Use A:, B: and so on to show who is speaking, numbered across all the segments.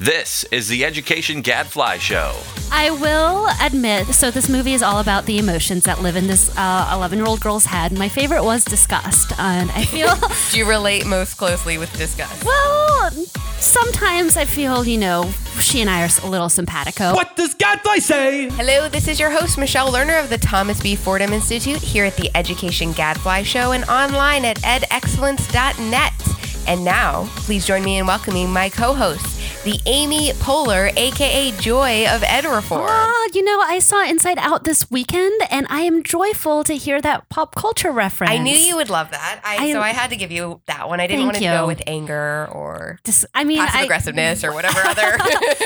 A: This is the Education Gadfly Show.
B: I will admit, so this movie is all about the emotions that live in this 11-year-old girl's head. My favorite was disgust, and I feel...
C: Do you relate most closely with disgust?
B: Well, sometimes I feel, she and I are a little simpatico.
D: What does Gadfly say?
C: Hello, this is your host, Michelle Lerner of the Thomas B. Fordham Institute here at the Education Gadfly Show and online at edexcellence.net. And now, please join me in welcoming my co-host, the Amy Poehler, a.k.a. Joy of Ed Reform.
B: I saw Inside Out this weekend, and I am joyful to hear that pop culture reference.
C: I knew you would love that. So I had to give you that one. I didn't want to go with anger or passive-aggressiveness or whatever other.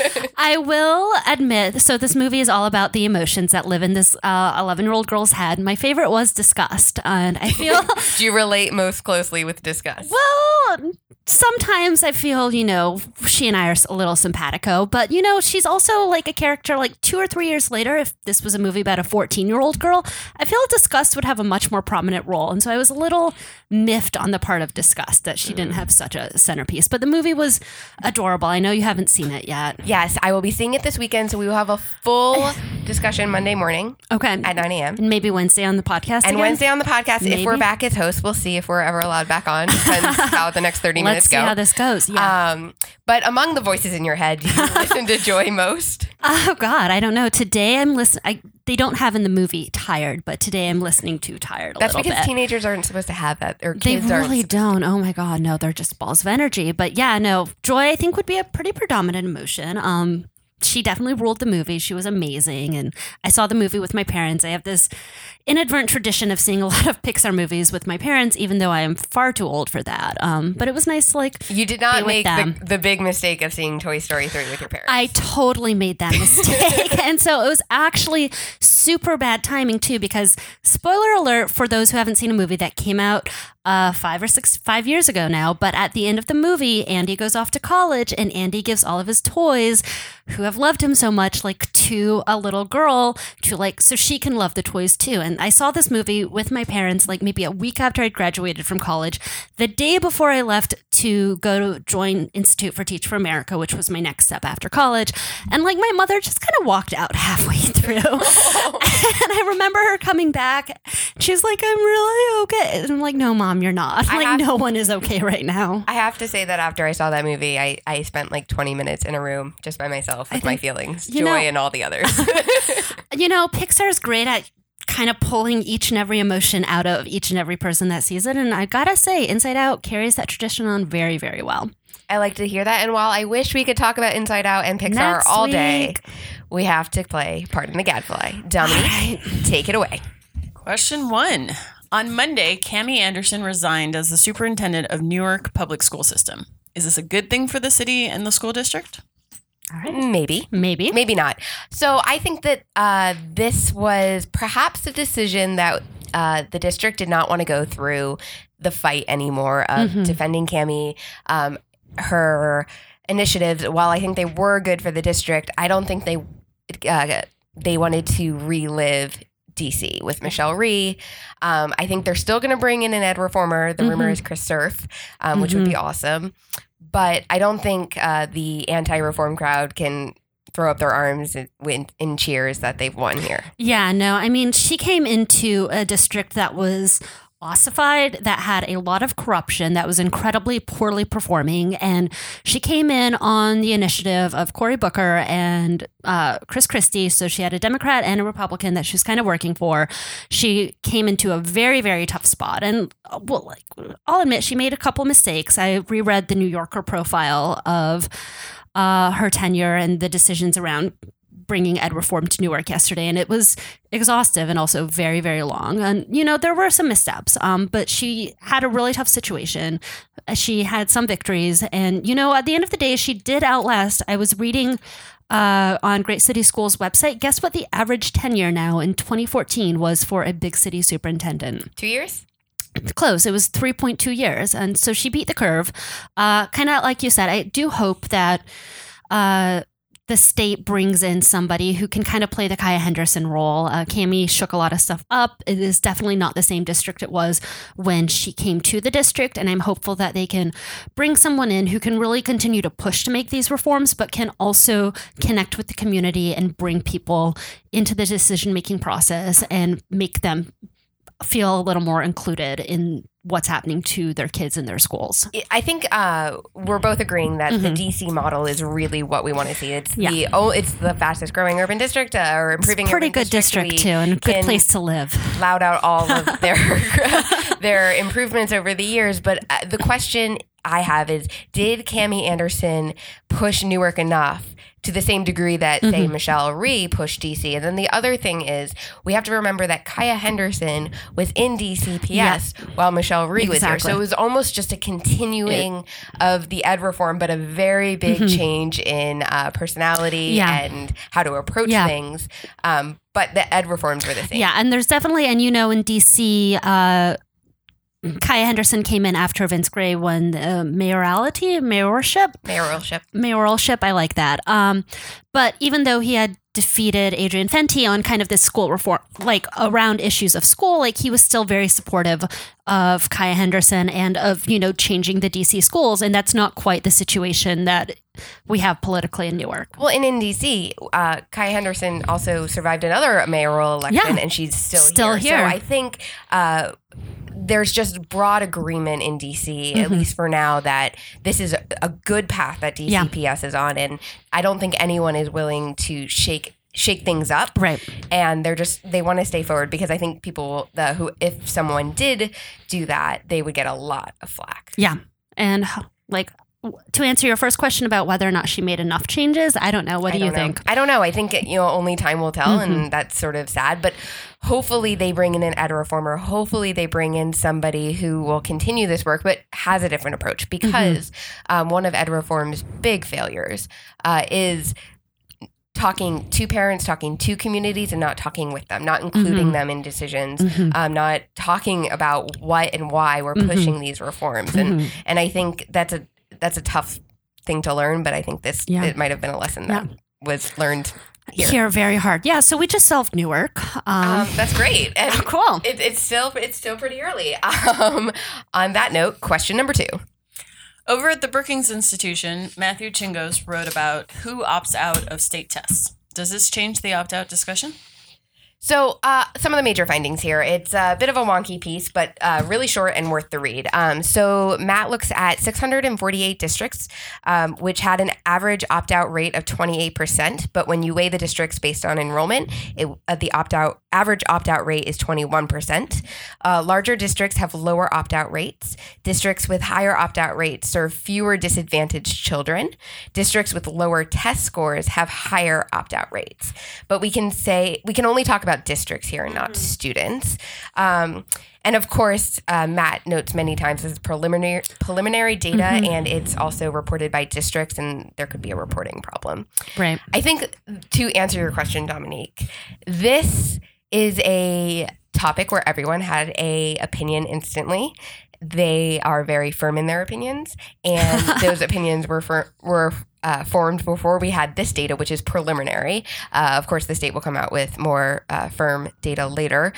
B: I will admit, so this movie is all about the emotions that live in this 11-year-old girl's head. My favorite was disgust, and I feel...
C: Do you relate most closely with disgust?
B: Well... Sometimes I feel, she and I are a little simpatico, but, she's also like a character like 2 or 3 years later. If this was a movie about a 14-year-old girl, I feel disgust would have a much more prominent role. And so I was a little miffed on the part of disgust that she didn't have such a centerpiece. But the movie was adorable. I know you haven't seen it yet.
C: Yes, I will be seeing it this weekend, so we will have a full discussion Monday morning at 9 a.m.
B: And maybe Wednesday on the podcast
C: And
B: again?
C: Wednesday on the podcast.
B: Maybe.
C: If we're back as hosts, we'll see if we're ever allowed back on. Depends how the next 30 minutes
B: Let's see
C: go.
B: how this goes. Yeah.
C: But among the voices in your head, do you listen to Joy most?
B: Oh, God, I don't know. Today I'm listening. They don't have in the movie Tired, but today I'm listening to Tired a little bit.
C: That's because teenagers aren't supposed to have that, or
B: they
C: kids
B: really
C: aren't.
B: don't. Oh my God, no, they're just balls of energy. But yeah, no, Joy I think would be a pretty predominant emotion. She definitely ruled the movie. She was amazing. And I saw the movie with my parents. I have this inadvertent tradition of seeing a lot of Pixar movies with my parents, even though I am far too old for that. But it was nice to
C: You did not make the big mistake of seeing Toy Story 3 with your parents.
B: I totally made that mistake. And so it was actually super bad timing too, because spoiler alert for those who haven't seen a movie that came out 5 years ago now, but at the end of the movie, Andy goes off to college and Andy gives all of his toys who have loved him so much, to a little girl so she can love the toys too. And I saw this movie with my parents, maybe a week after I'd graduated from college, the day before I left to go to join Institute for Teach for America, which was my next step after college. And my mother just kind of walked out halfway through. And I remember her coming back. She's like, I'm really okay. And I'm like, no, Mom, you're not. No one is okay right now.
C: I have to say that after I saw that movie, I spent 20 minutes in a room just by myself with my feelings, Joy and all the others.
B: Pixar's great at kind of pulling each and every emotion out of each and every person that sees it. And I gotta say, Inside Out carries that tradition on very, very well.
C: I like to hear that. And while I wish we could talk about Inside Out and Pixar all day, we have to play Pardon the Gadfly. Dominique, take it away.
E: Question 1. On Monday, Cammie Anderson resigned as the superintendent of Newark Public School System. Is this a good thing for the city and the school district?
C: All right. Maybe.
B: Maybe
C: not. So I think that this was perhaps a decision that the district did not want to go through the fight anymore of defending Cammie. Her initiatives, while I think they were good for the district, I don't think they wanted to relive DC with Michelle Rhee. I think they're still going to bring in an ed reformer. The rumor is Chris Surf, which would be awesome. But I don't think the anti-reform crowd can throw up their arms in cheers that they've won here.
B: Yeah, no, I mean, she came into a district that was ossified, that had a lot of corruption, that was incredibly poorly performing. And she came in on the initiative of Cory Booker and Chris Christie. So she had a Democrat and a Republican that she was kind of working for. She came into a very, very tough spot. And I'll admit, she made a couple mistakes. I reread the New Yorker profile of her tenure and the decisions around bringing ed reform to Newark yesterday, and it was exhaustive and also very, very long. And, there were some missteps, but she had a really tough situation. She had some victories. And, at the end of the day, she did outlast. I was reading on Great City Schools website. Guess what the average tenure now in 2014 was for a big city superintendent?
C: 2 years?
B: Close. It was 3.2 years. And so she beat the curve. Kind of like you said, I do hope that the state brings in somebody who can kind of play the Kaya Henderson role. Cami shook a lot of stuff up. It is definitely not the same district it was when she came to the district, and I'm hopeful that they can bring someone in who can really continue to push to make these reforms, but can also connect with the community and bring people into the decision-making process and make them feel a little more included in what's happening to their kids in their schools.
C: I think we're both agreeing that the DC model is really what we want to see. It's it's the fastest growing urban district, or improving.
B: It's a pretty
C: urban
B: good district too, and a good place to live.
C: Loud out all of their improvements over the years, but the question I have is: did Cami Anderson push Newark enough to the same degree that, say, Michelle Rhee pushed DC? And then the other thing is, we have to remember that Kaya Henderson was in DCPS while Michelle Rhee was there. So it was almost just a continuing of the ed reform, but a very big change in personality and how to approach things. But the ed reforms were the same.
B: Yeah, and there's definitely, and in DC, Kaya Henderson came in after Vince Gray won the mayoralship. I like that. But even though he had defeated Adrian Fenty on kind of this school reform, like around issues of school, like he was still very supportive of Kaya Henderson and of, changing the DC schools. And that's not quite the situation that we have politically in Newark.
C: Well, and in DC, Kaya Henderson also survived another mayoral election, and she's still here. So I think there's just broad agreement in DC, at least for now, that this is a good path that DCPS is on. And I don't think anyone is willing to shake things up.
B: Right. And
C: they want to stay forward, because I think people who, if someone did do that, they would get a lot of flack.
B: Yeah. And to answer your first question about whether or not she made enough changes, I don't know. What do you think?
C: I don't know. I think, only time will tell, and that's sort of sad. But hopefully they bring in an ed reformer. Hopefully they bring in somebody who will continue this work, but has a different approach. Because one of ed reform's big failures is talking to parents, talking to communities, and not talking with them, not including them in decisions, not talking about what and why we're pushing these reforms. And I think that's a tough thing to learn, but I think it might have been a lesson that was learned here.
B: Very hard. Yeah. So we just solved Newark.
C: That's great. And
B: cool.
C: It's still pretty early. On that note, question number 2.
E: Over at the Brookings Institution, Matthew Chingos wrote about who opts out of state tests. Does this change the opt-out discussion?
C: So some of the major findings here. It's a bit of a wonky piece, but really short and worth the read. So Matt looks at 648 districts, which had an average opt-out rate of 28%. But when you weigh the districts based on enrollment, the average opt-out rate is 21%. Larger districts have lower opt-out rates. Districts with higher opt-out rates serve fewer disadvantaged children. Districts with lower test scores have higher opt-out rates. But we can only talk about districts here and not students. And of course, Matt notes many times this is preliminary data, and it's also reported by districts, and there could be a reporting problem.
B: Right.
C: I think, to answer your question, Dominique, this is a topic where everyone had a opinion instantly. They are very firm in their opinions, and those opinions were formed before we had this data, which is preliminary. Of course, the state will come out with more firm data later.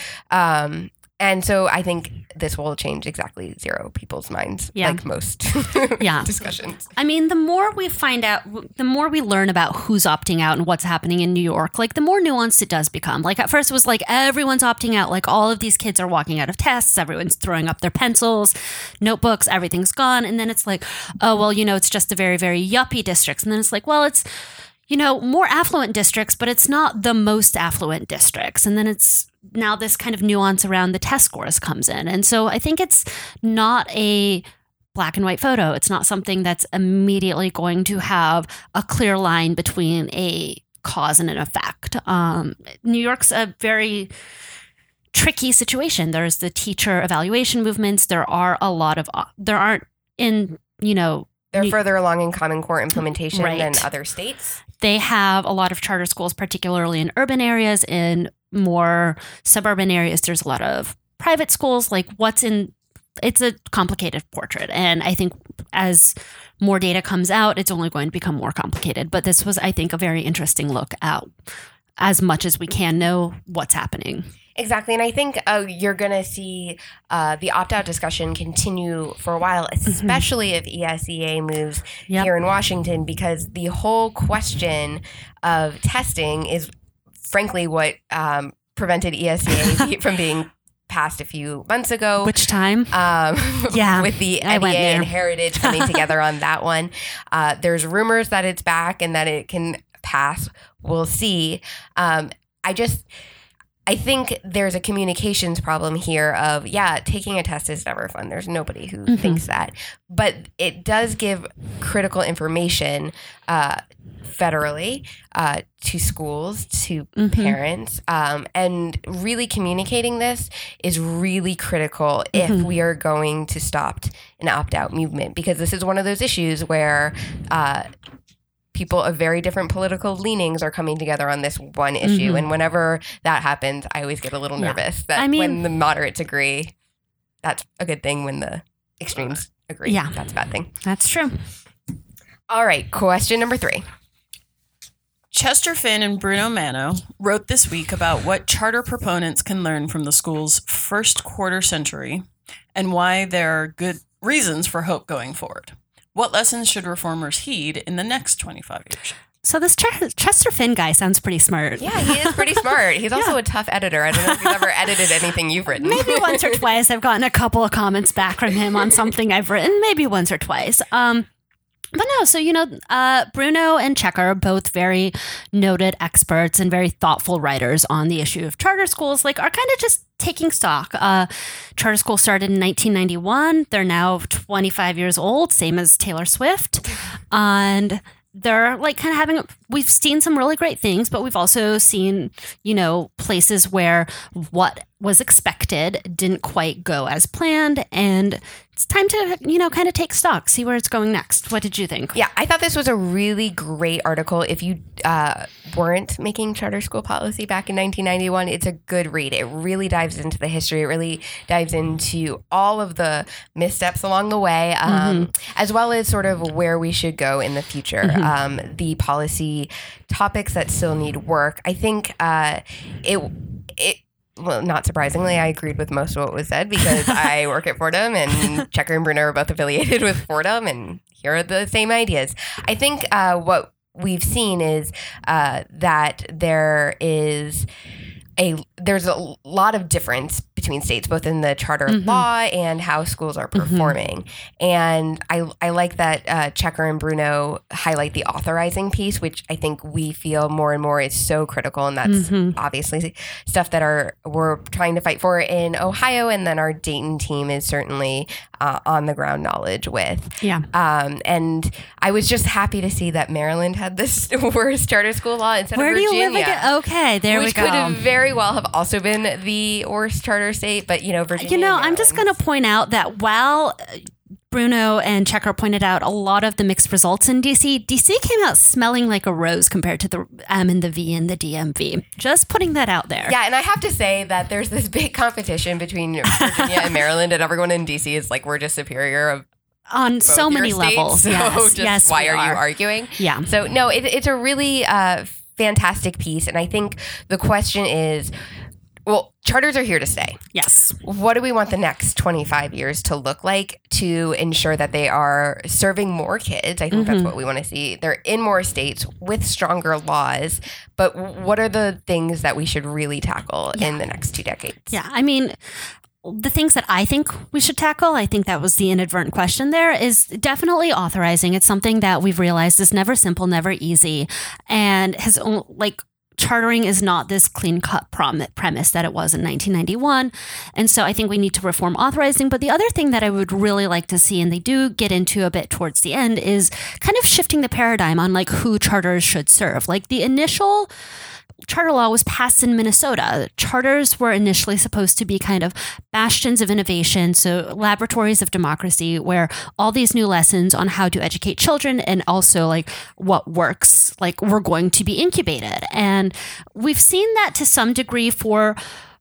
C: And so I think this will change exactly 0 people's minds, like most discussions.
B: I mean, the more we find out, the more we learn about who's opting out and what's happening in New York, the more nuanced it does become. At first it was everyone's opting out. All of these kids are walking out of tests. Everyone's throwing up their pencils, notebooks, everything's gone. And then it's oh, well, it's just the very, very yuppie districts. And then it's well, it's, more affluent districts, but it's not the most affluent districts. And then it's now this kind of nuance around the test scores comes in. And so I think it's not a black and white photo. It's not something that's immediately going to have a clear line between a cause and an effect. New York's a very tricky situation. There's the teacher evaluation movements. There aren't
C: they're further along in Common Core implementation than other states.
B: They have a lot of charter schools, particularly in urban areas. In more suburban areas, there's a lot of private schools. What's in it's a complicated portrait. And I think as more data comes out, it's only going to become more complicated. But this was, I think, a very interesting look at as much as we can know what's happening.
C: Exactly. And I think you're going to see the opt-out discussion continue for a while, especially if ESEA moves here in Washington, because the whole question of testing is frankly what prevented ESEA from being passed a few months ago.
B: Which time?
C: With the NEA and Heritage coming together on that one. There's rumors that it's back and that it can pass. We'll see. I think there's a communications problem here of, taking a test is never fun. There's nobody who thinks that. But it does give critical information federally to schools, to parents. And really communicating this is really critical if we are going to stop an opt-out movement. Because this is one of those issues where people of very different political leanings are coming together on this one issue. And whenever that happens, I always get a little nervous that when the moderates agree, that's a good thing. When the extremes agree, that's a bad thing.
B: That's true.
C: All right. Question number 3.
E: Chester Finn and Bruno Mano wrote this week about what charter proponents can learn from the school's first quarter century and why there are good reasons for hope going forward. What lessons should reformers heed in the next 25 years?
B: So this Chester Finn guy sounds pretty smart.
C: Yeah, he is pretty smart. He's also a tough editor. I don't know if he's ever edited anything you've written.
B: Maybe once or twice. I've gotten a couple of comments back from him on something I've written. Maybe once or twice. But no, so, Bruno and Checker are both very noted experts and very thoughtful writers on the issue of charter schools, are kind of just taking stock. Charter school started in 1991. They're now 25 years old, same as Taylor Swift. And they're we've seen some really great things, but we've also seen, places where what was expected didn't quite go as planned. And it's time to, kind of take stock, see where it's going next. What did you think?
C: Yeah, I thought this was a really great article. If you weren't making charter school policy back in 1991, it's a good read. It really dives into the history. It really dives into all of the missteps along the way, as well as sort of where we should go in the future. The policy topics that still need work. I think well, not surprisingly, I agreed with most of what was said because I work at Fordham and Checker and Bruno are both affiliated with Fordham, and here are the same ideas. I think what we've seen is that there's a lot of difference between states, both in the charter law and how schools are performing. And I like that Checker and Bruno highlight the authorizing piece, which I think we feel more and more is so critical. And that's obviously stuff that we're trying to fight for in Ohio. And then our Dayton team is certainly on the ground knowledge with.
B: Yeah.
C: And I was just happy to see that Maryland had this worst charter school law instead of Virginia.
B: Where do you live again? Okay, there we go.
C: Which could have very well have also been the worst charter state, but Virginia.
B: I'm just going to point out that while Bruno and Checker pointed out a lot of the mixed results in DC came out smelling like a rose compared to the M and the V and the DMV. Just putting that out there.
C: Yeah, and I have to say that there's this big competition between Virginia and Maryland, and everyone in DC is like, we're just superior
B: on so many levels.
C: So
B: yes,
C: why are you arguing?
B: Yeah.
C: So no, it's a really fantastic piece, and I think the question is, well, charters are here to stay.
B: Yes.
C: What do we want the next 25 years to look like to ensure that they are serving more kids? I think that's what we want to see. They're in more states with stronger laws, but what are the things that we should really tackle in the next 2 decades?
B: Yeah, I mean, the things that I think we should tackle, I think that was the inadvertent question there, is definitely authorizing. It's something that we've realized is never simple, never easy, and has chartering is not this clean-cut premise that it was in 1991. And so I think we need to reform authorizing. But the other thing that I would really like to see, and they do get into a bit towards the end, is kind of shifting the paradigm on who charters should serve. The initial charter law was passed in Minnesota. Charters were initially supposed to be kind of bastions of innovation, so laboratories of democracy, where all these new lessons on how to educate children and also what works, were going to be incubated. And we've seen that to some degree for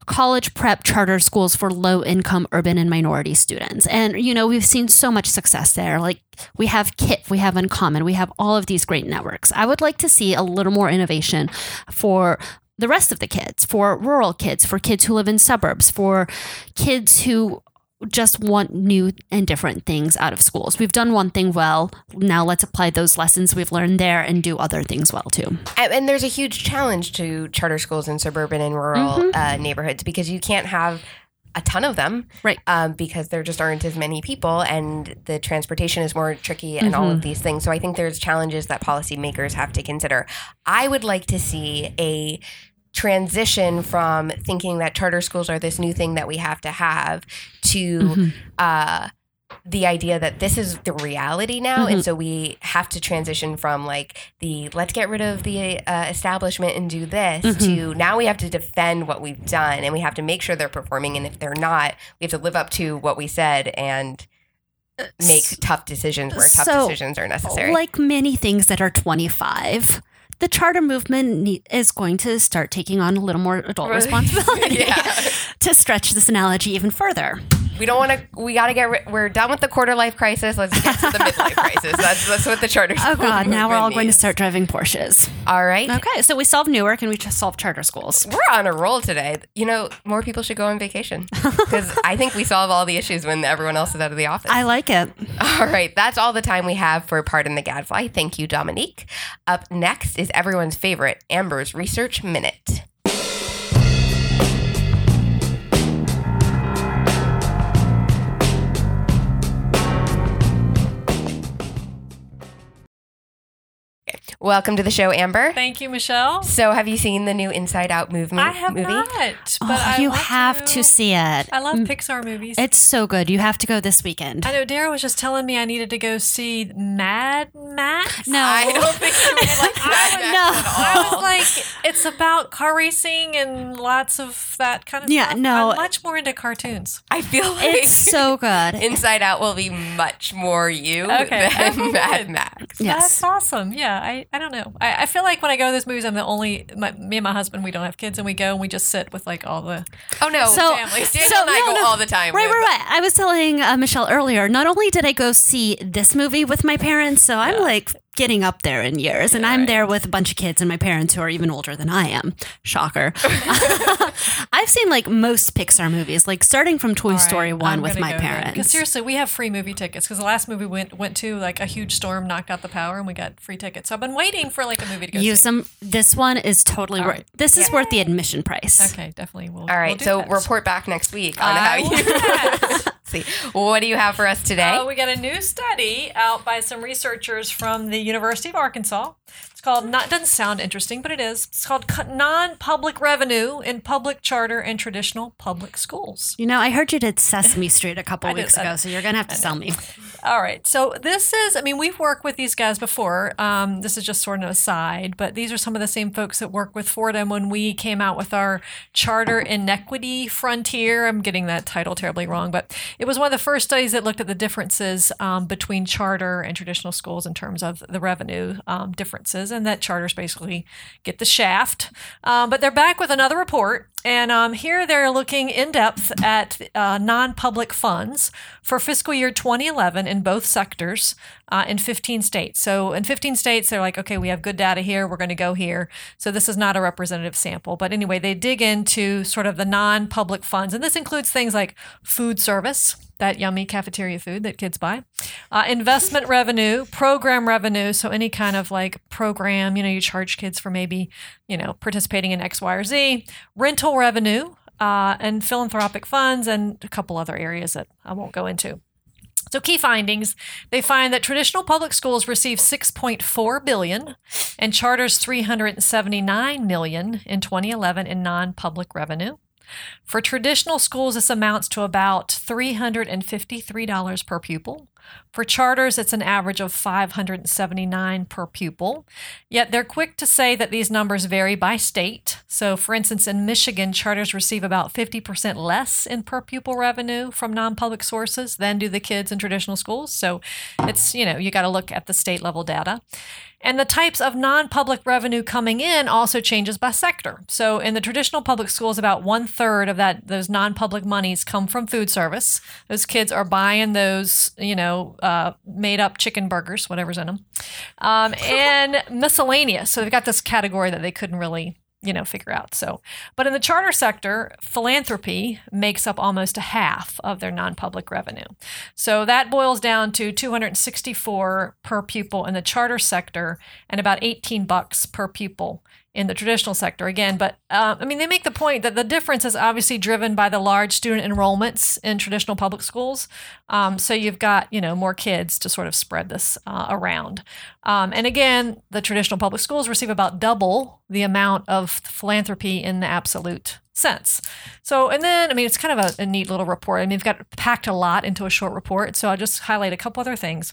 B: college prep charter schools for low-income urban and minority students. And, we've seen so much success there. Like we have KIF, we have Uncommon, we have all of these great networks. I would like to see a little more innovation for the rest of the kids, for rural kids, for kids who live in suburbs, for kids who just want new and different things out of schools. We've done one thing well. Now let's apply those lessons we've learned there and do other things well too.
C: And there's a huge challenge to charter schools in suburban and rural neighborhoods because you can't have a ton of them,
B: right?
C: Because there just aren't as many people and the transportation is more tricky and all of these things. So I think there's challenges that policymakers have to consider. I would like to see a transition from thinking that charter schools are this new thing that we have to the idea that this is the reality now. And so we have to transition from like the let's get rid of the establishment and do this to now we have to defend what we've done and we have to make sure they're performing. And if they're not, we have to live up to what we said and make tough decisions where tough decisions are necessary.
B: Like many things that are 25, the charter movement is going to start taking on a little more adult responsibility to stretch this analogy even further.
C: We don't want to. We got to we're done with the quarter life crisis. Let's get to the midlife crisis. That's what the charter.
B: Oh God! Now we're all going to start driving Porsches.
C: All right.
B: Okay, so we solved Newark and we just solved charter schools.
C: We're on a roll today. More people should go on vacation because I think we solve all the issues when everyone else is out of the office.
B: I like it.
C: All right, that's all the time we have for Pardon the Gadfly. Thank you, Dominique. Up next is everyone's favorite Amber's Research Minute. Welcome to the show, Amber.
D: Thank you, Michelle.
C: So have you seen the new Inside Out movie?
D: I have not, but
B: you have to see it.
D: I love Pixar movies.
B: It's so good. You have to go this weekend.
D: I know Dara was just telling me I needed to go see Mad Max.
B: No.
C: I don't think you would like Mad Max at all.
D: I was like, it's about car racing and lots of that kind of stuff.
B: No.
D: I'm much more into cartoons.
C: I feel like
B: It's so good.
C: Inside Out will be much more you than Mad Max.
B: Yes.
D: That's awesome. Yeah, I don't know. I feel like when I go to those movies, I'm the only, me and my husband, we don't have kids, and we go and we just sit with like all the families.
C: Daniel and I go all the time.
B: Right. I was telling Michelle earlier, not only did I go see this movie with my parents, so I'm like getting up there in years, and I'm there with a bunch of kids and my parents who are even older than I am. Shocker. I've seen like most Pixar movies, like starting from Toy Story 1 with my parents.
D: Because seriously, we have free movie tickets because the last movie went to like a huge storm knocked out the power and we got free tickets. So I've been waiting for like a movie to go
B: Use
D: see.
B: them. This one is totally worth. This is worth the admission price.
D: Okay, definitely.
C: All right, so report back next week on how you see. What do you have for us today?
D: We got a new study out by some researchers from the University of Arkansas. It's called, doesn't sound interesting, but it is. It's called Non-Public Revenue in Public Charter and Traditional Public Schools.
B: I heard you did Sesame Street a couple weeks ago, so you're going to have to sell me.
D: All right. So this is, we've worked with these guys before. This is just sort of an aside, but these are some of the same folks that work with Fordham when we came out with our Charter Inequity Frontier. I'm getting that title terribly wrong, but it was one of the first studies that looked at the differences between charter and traditional schools in terms of the revenue differences, and that charters basically get the shaft. But they're back with another report, and here they're looking in depth at non-public funds for fiscal year 2011 in both sectors in 15 states. So in 15 states, they're like, okay, we have good data here. We're going to go here. So this is not a representative sample. But anyway, they dig into sort of the non-public funds. And this includes things like food service, that yummy cafeteria food that kids buy, investment revenue, program revenue. So any kind of like program, you charge kids for maybe, participating in X, Y, or Z, rental revenue, and philanthropic funds, and a couple other areas that I won't go into. So key findings, they find that traditional public schools receive $6.4 billion and charters $379 million in 2011 in non-public revenue. For traditional schools, this amounts to about $353 per pupil, For charters, it's an average of $579 per pupil. Yet they're quick to say that these numbers vary by state. So, for instance, in Michigan, charters receive about 50% less in per pupil revenue from non-public sources than do the kids in traditional schools. So it's, you got to look at the state level data. And the types of non-public revenue coming in also changes by sector. So in the traditional public schools, about 1/3 of those non-public monies come from food service. Those kids are buying those, made up chicken burgers, whatever's in them, and miscellaneous. So they've got this category that they couldn't really figure out. So, but in the charter sector, philanthropy makes up almost a half of their non-public revenue. So that boils down to $264 per pupil in the charter sector and about $18 per pupil in the traditional sector again. But they make the point that the difference is obviously driven by the large student enrollments in traditional public schools. So you've got, more kids to sort of spread this around. And again, the traditional public schools receive about double the amount of philanthropy in the absolute sense. So, and then, it's kind of a neat little report. We've got packed a lot into a short report. So I'll just highlight a couple other things.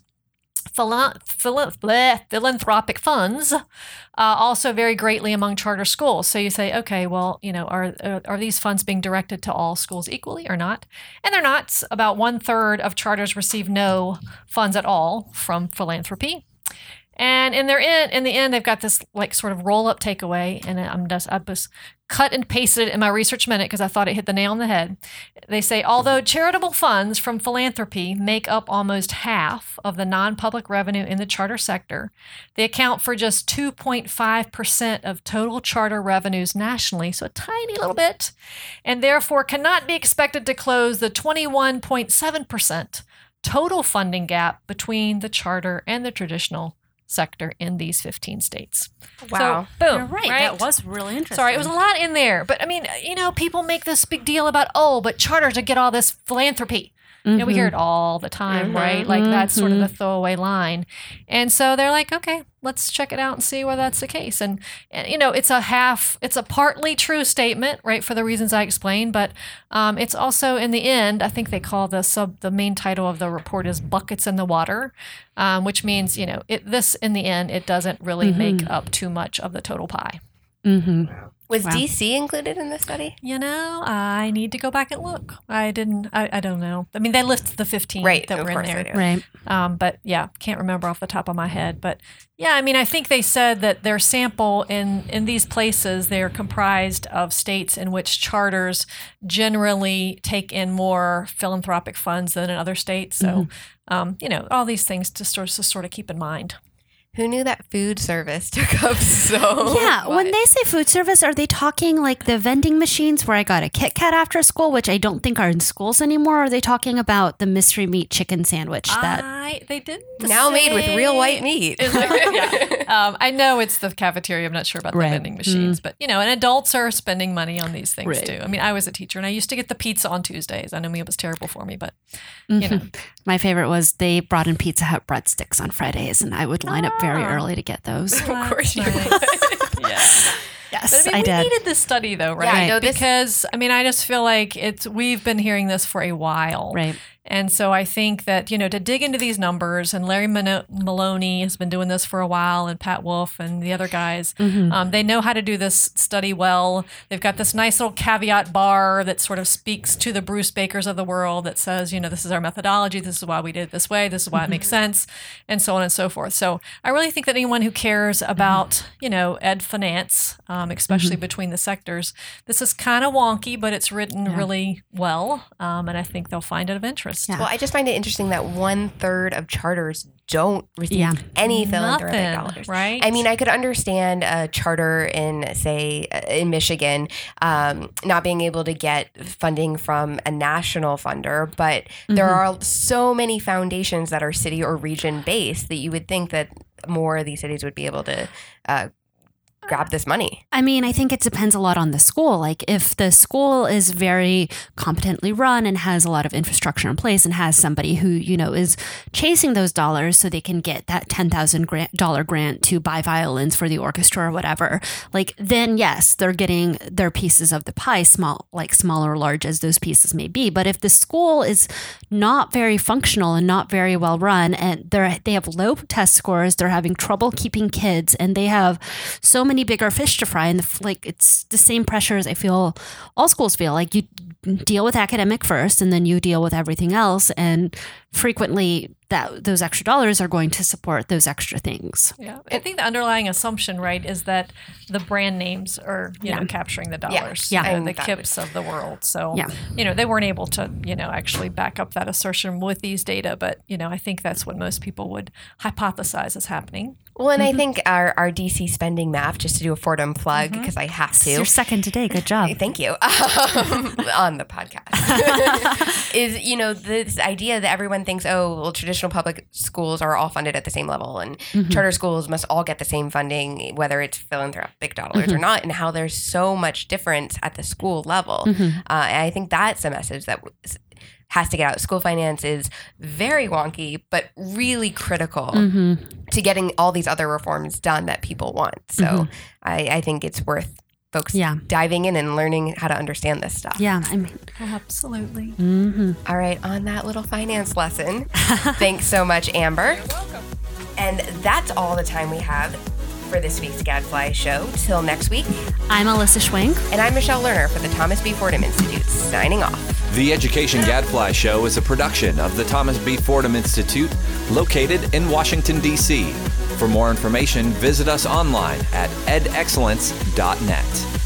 D: Philanthropic funds also vary greatly among charter schools. So you say, okay, well, are these funds being directed to all schools equally or not? And they're not. About 1/3 of charters receive no funds at all from philanthropy. And in the end, they've got this sort of roll-up takeaway, and I just cut and pasted it in my research minute because I thought it hit the nail on the head. They say, although charitable funds from philanthropy make up almost half of the non-public revenue in the charter sector, they account for just 2.5% of total charter revenues nationally, so a tiny little bit, and therefore cannot be expected to close the 21.7% total funding gap between the charter and the traditional sector in these 15 states.
C: Wow.
D: So, boom.
B: You're right. That was really interesting.
D: Sorry, it was a lot in there. But people make this big deal about, but charters to get all this philanthropy. We hear it all the time, right? That's sort of the throwaway line. And so they're like, okay, let's check it out and see whether that's the case. And it's a partly true statement, right, for the reasons I explained, but it's also, in the end, I think they call the main title of the report is Buckets in the Water, which means, this, in the end, it doesn't really make up too much of the total pie.
B: Mm-hmm.
C: Was DC included in the study?
D: I need to go back and look. I didn't. I don't know. They listed the 15 that were in there.
B: Right.
D: But yeah, can't remember off the top of my head. But yeah, I think they said that their sample in these places, they're comprised of states in which charters generally take in more philanthropic funds than in other states. So, all these things to sort of keep in mind.
C: Who knew that food service took up so
B: Yeah, when
C: much?
B: they say food service, are they talking like the vending machines where I got a Kit Kat after school, which I don't think are in schools anymore? Or are they talking about the mystery meat chicken sandwich
D: They didn't
C: now made with real white meat.
D: I know it's the cafeteria. I'm not sure about the vending machines, but and adults are spending money on these things too. I was a teacher and I used to get the pizza on Tuesdays. I know it was terrible for me, but
B: My favorite was they brought in Pizza Hut breadsticks on Fridays, and I would line up very early to get those.
C: Of course you would.
B: Yes,
D: But,
B: I
D: we
B: did.
D: needed this study though, right?
C: Yeah, I know this-
D: because I just feel like we've been hearing this for a while.
B: Right.
D: And so I think that, to dig into these numbers, and Larry Maloney has been doing this for a while, and Pat Wolf and the other guys, they know how to do this study well. They've got this nice little caveat bar that sort of speaks to the Bruce Bakers of the world that says, this is our methodology, this is why we did it this way, this is why it makes sense, and so on and so forth. So I really think that anyone who cares about, ed finance, especially between the sectors, this is kind of wonky, but it's written really well, and I think they'll find it of interest.
B: Yeah.
C: Well, I just find it interesting that 1/3 of charters don't receive any philanthropic dollars.
D: Right?
C: I could understand a charter in, say, in Michigan not being able to get funding from a national funder, but there are so many foundations that are city or region based that you would think that more of these cities would be able to grab this money?
B: I mean, I think it depends a lot on the school. Like if the school is very competently run and has a lot of infrastructure in place and has somebody who, is chasing those dollars so they can get that $10,000 grant to buy violins for the orchestra or whatever, like then yes, they're getting their pieces of the pie, small or large as those pieces may be. But if the school is not very functional and not very well run and they have low test scores, they're having trouble keeping kids, and they have so many bigger fish to fry, and it's the same pressures I feel all schools feel. Like you deal with academic first and then you deal with everything else, and frequently those extra dollars are going to support those extra things.
D: Yeah, I think the underlying assumption, right, is that the brand names are capturing the dollars.
B: Yeah.
D: The Kips of the world. So they weren't able to actually back up that assertion with these data, but I think that's what most people would hypothesize is happening.
C: Well, and I think our DC spending map, just to do a Fordham plug, because I have to.
B: You're second today. Good job.
C: Thank you. On the podcast. Is, this idea that everyone thinks, traditional public schools are all funded at the same level, and charter schools must all get the same funding, whether it's philanthropic dollars or not, and how there's so much difference at the school level. And I think that's a message that has to get out. School finance is very wonky, but really critical to getting all these other reforms done that people want. So I think it's worth folks diving in and learning how to understand this stuff.
B: Yeah, I mean,
D: absolutely.
C: All right, on that little finance lesson, thanks so much, Amber.
E: You're welcome.
C: And that's all the time we have for this week's Gadfly Show. Till next week,
B: I'm Alyssa Schwenk.
C: and I'm Michelle Lerner for the Thomas B. Fordham Institute, signing off.
A: The Education Gadfly Show is a production of the Thomas B. Fordham Institute, located in Washington, D.C. For more information, visit us online at edexcellence.net.